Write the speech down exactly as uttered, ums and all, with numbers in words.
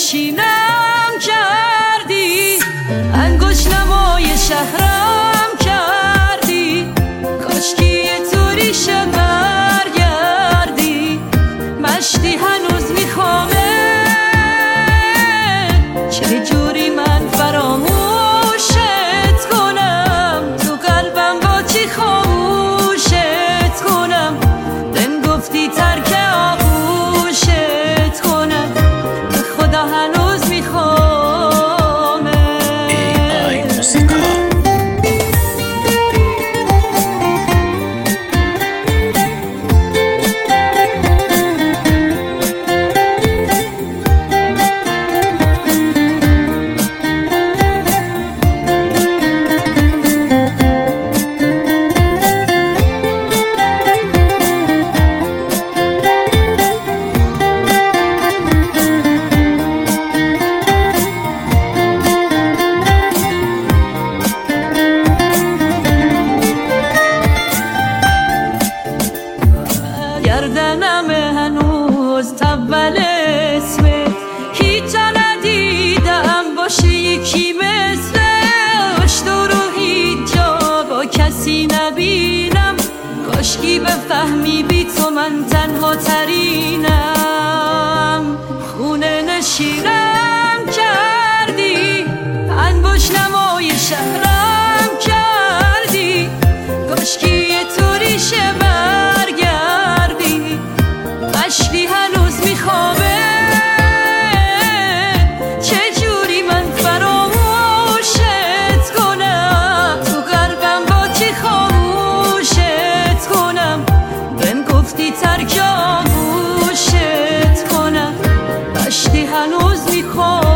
نشینم کردی، انگشت نمای شهرم کردی، کاشکی یه طوری شه برگردی، مشتی هنوز میخوامه، چه جوری من فراموشت کنم، تو قلبم با چی خاموشت کنم، بهم گفتی ترک آغوشت کنم، به خدا هنوز میخوامه. ای آی موسیقا گردنم هنوز تول اسمت، هیچ جا ندیدم باشه یکی مثلش، تو رو هیچ جا با کسی نبینم، کاشکی بفهمی بی تو من تنها ترینم، خونه نشینم کردی، انباش نمای شهرم کردی، کاشکی یه طوری شه برگردی، مشتی هنوز میخوابه، چه جوری من فراموشت کنم، تو قلبم با چی خاموشت کنم، بهم گفتی ترک آغوشت کنم، مشتی هنوز میخوابه.